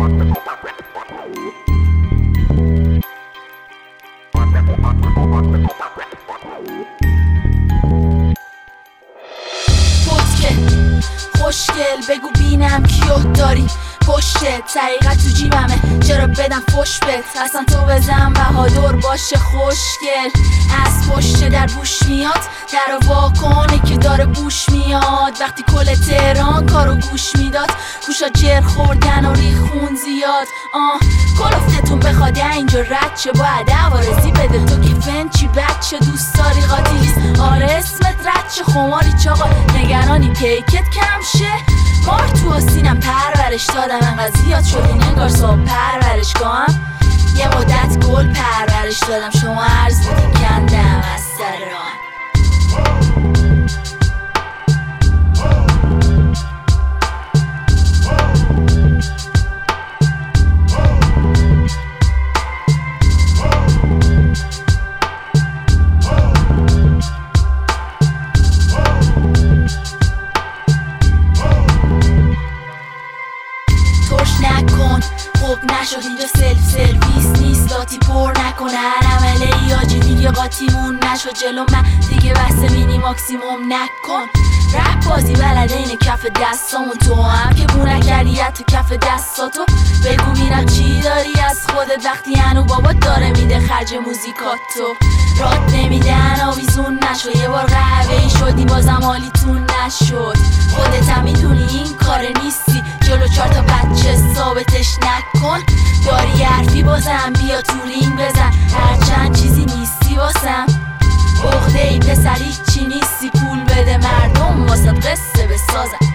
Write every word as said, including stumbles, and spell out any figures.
خوشگل بگو بینم کیو داری پشتت، طریقت تو جیبمه چرا بدم فش بت، اصلا تو بزن بهادر باشه خوشگل، از پشت در بوش میاد در واکنه که داره بوش میاد، وقتی کل تهران کارو گوش میداد گوشا جر خوردن و ریخون زیاد، آه کلفتتون بخواد اینجا رد چه باید عوارضی بده، تو که فنچی بچه دوست داری قاتیلیست، آره اسمت رد چه خماری چاقا نگرانی پیکت کم شه، مار تو سینم پرورش دادم انقدر زیاد شدی نگار صاحب پرورشگاهم، یه مدت گل پرورش دادم شما عرض بودین کندم از سر راه. نکن خوب نشد اینجا سلف سرویس نیست، لاتی پر نکن هر عمله ای آجی دیگه قاطیمون نشد جلو من دیگه بحث مینی ماکسیموم نکن، رپ بازی بلده اینه کف دستامون، تو هم که بو نکردیت تو کف دستاتو بگو بینم چی داری از خودت وقتی هنو بابا داره میده خرج موزیکاتو، رات نمیدن آویزون نشو یه بار قهوه‌ای شدی بازم حالیتون نشد، خودت هم میدونی این کار نیستی جلو چهار تا بچه ثابتش نکن، داری حرفی بازم بیا تو رینگ بزن هرچند چیزی نیستی واسم، عقده ای پسری چی نیستی پول بده مردم واسه قصه بسازن.